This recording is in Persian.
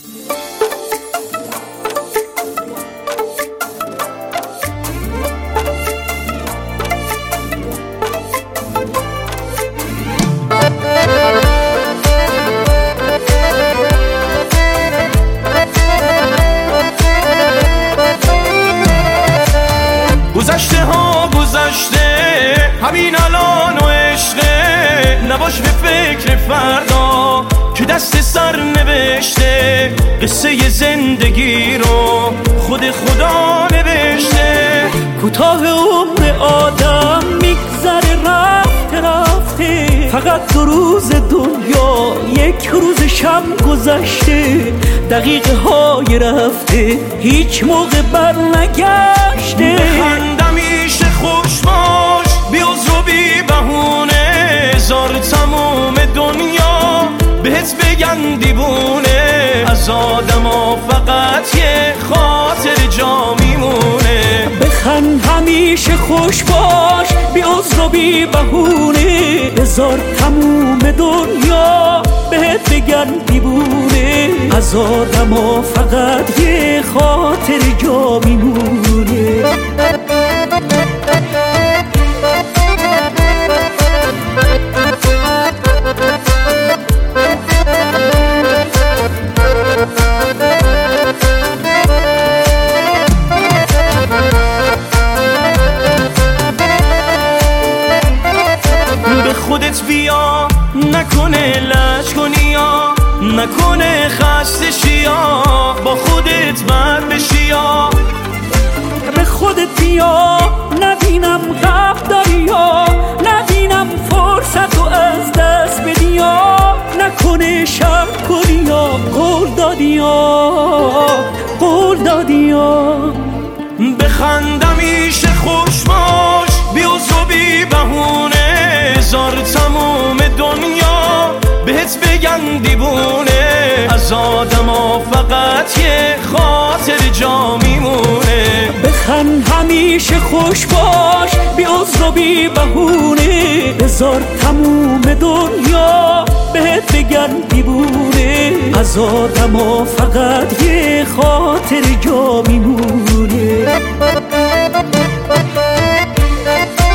گذشته ها گذشته، همین الان و عشقه، نباش به فکر فردا که دست سر نوشته. قصه زندگی رو خود خدا نوشته. کوتاه عمر آدم میگذره رفته رفته، فقط 2 روز دنیا 1 روز شب گذشته. دقیقه های رفته هیچ موقع بر نگشته. بخندم میشه خوش باش، بی عذر و بی بهونه، زار تموم دنیا بهت بگن دیوونه. از آدما فقط یه خاطر جا میمونه. بخند همیشه خوش باش، بی عذر و بی بهونه، بذار تموم دنیا بهت بگن دیوونه. از آدما فقط یه خاطر جا میمونه. به خودت بیا، نکنه لج کنی یا نکنه خسته شیا، با خودت بر بشی یا. به خودت بیا، نبینم غم داری یا نبینم فرصت رو از دست بدی یا نکنه شب کنی یا قول دادی یا. بخندم میشه خوش باش، بی عذر و بی بهونه، زار تموم دنیا بهت بگن دیوونه. از آدما فقط یه خاطر جا میمونه. بخند همیشه خوش باش، بی عذر و بی بهونه، بذار تموم دنیا بهت بگن دیوونه. از آدما فقط یه خاطر جا میمونه.